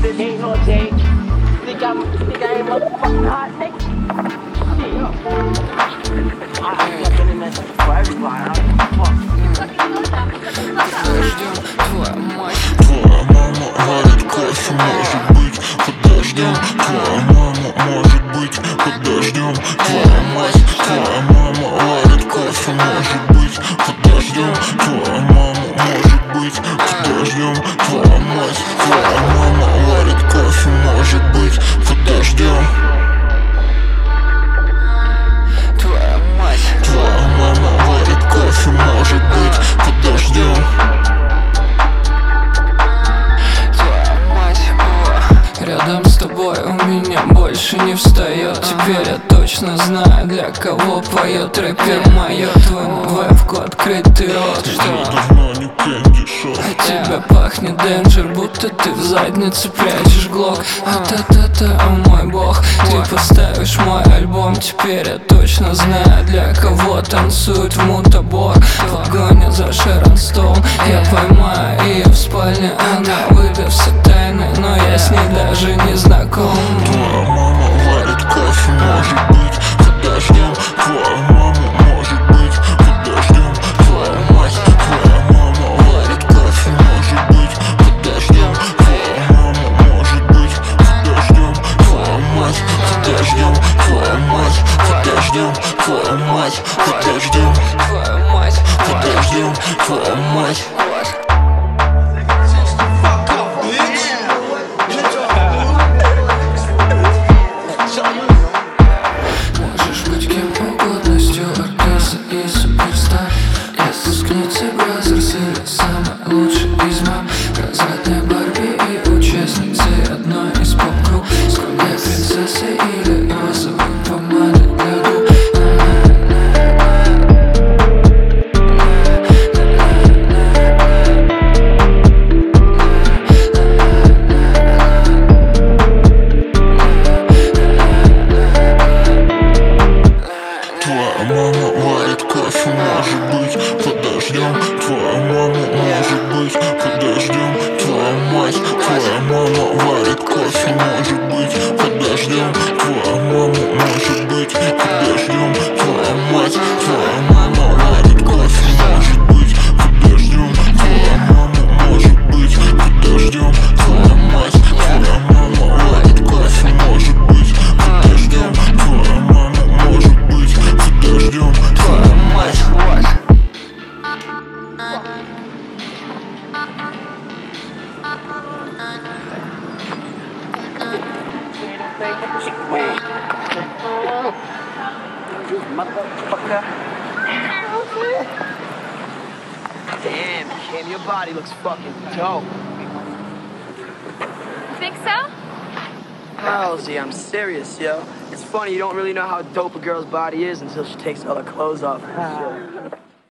ain't no change. Think I ain't motherfucking hot, nigga? Shit. I've been in that shit for everybody. Твоя мать, твоя мама варит кофе, может быть, подождем. Твоя мама, может быть, подождем. Твоя мать, твоя мама варит кофе, может быть, подождем. Твоя мама, может быть, подождем. Твоя мать, твоя мама варит кофе, может быть, подождем. Твоя мать, твоя мама варит кофе, может быть, подождем. Рядом с тобой у меня больше не встает. Теперь я точно знаю, для кого поет рэпер мое. Твоему вебку открытый рот. От тебя пахнет денджер, будто ты в заднице прячешь глок. А-та-та-та, о мой бог, ты поставишь мой альбом. Теперь я точно знаю, для кого танцует в мутабор. В погоне за Шерон Стоун я поймаю ее в спальне. Она выдаст все тайны, но я с ней даже не знаком. Твоя мама варит кофе, может быть, подождем. Твоя мама, может быть, подождем. Твоя мать, твоя мама варит кофе, может быть, подождем. Твоя мама, может быть, подождем. Твоя мать, подождем. Твоя мать, подождем. Твоя мать, подождем. Твоя мать, подождем. Твоя мать. Можешь быть кем угодно, стюардесса и суперстар. Если скнется Бразерс или самый лучший из мам. Развратная Барби и участницей одной из поп-групп. Скромная принцесса или розовой помады для губ. Твоя мама варит кофе, может быть, подождем. Твоя мама, может быть, подождем. Твоя мать, твоя мама варит кофе, может быть, подождем. Твоя мама, может быть, подождем. Твоя мать, твоя мама варит кофе, может быть, подождем. Твоя мама, может быть, подождем. Твоя мать, твоя мама варит кофе, может быть, подождем. Твоя мама, может быть, подождем. Твоя мать. Motherfucker. Damn, Kim, your body looks fucking dope. You think so? Hell, Z, I'm serious, yo. It's funny, you don't really know how dope a girl's body is until she takes all her clothes off and shit.